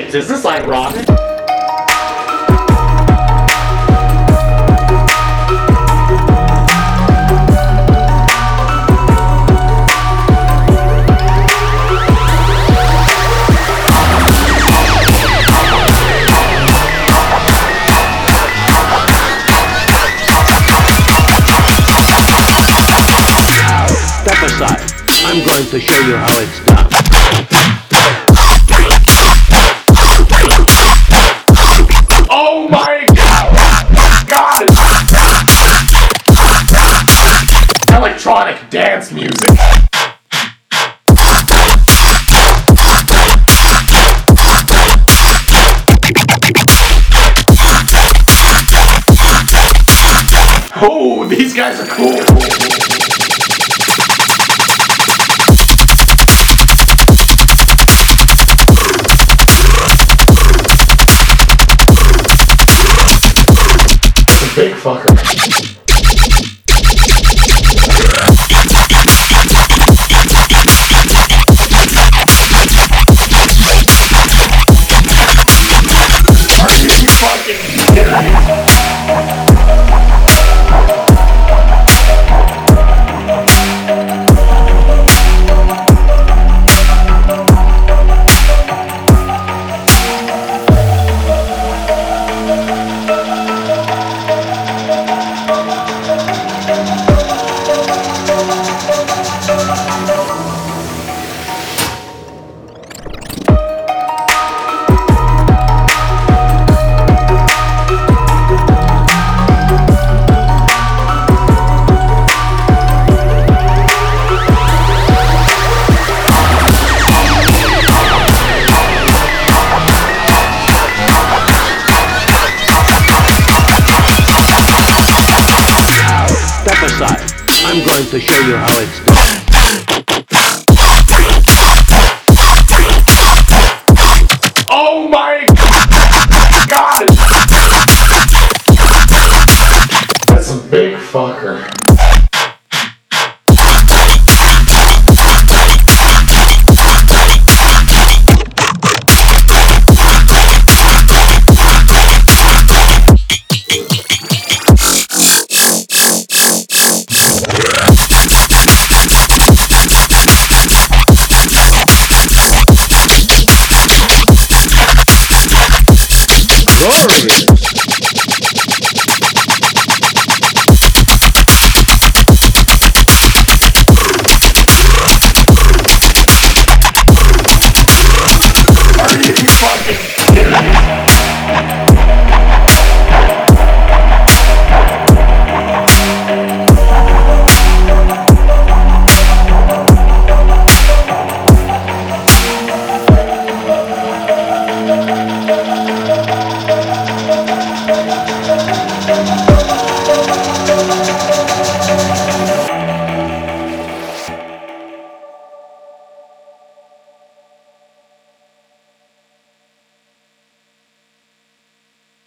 shit, is this ironic? Step aside. I'm going to show you how it's done. Oh my god! Electronic dance music. Oh, these guys are cool. Big fucker. Are you fucking kidding me? Step aside. I'm going to show you how it's done. Oh my god! That's a big fucker.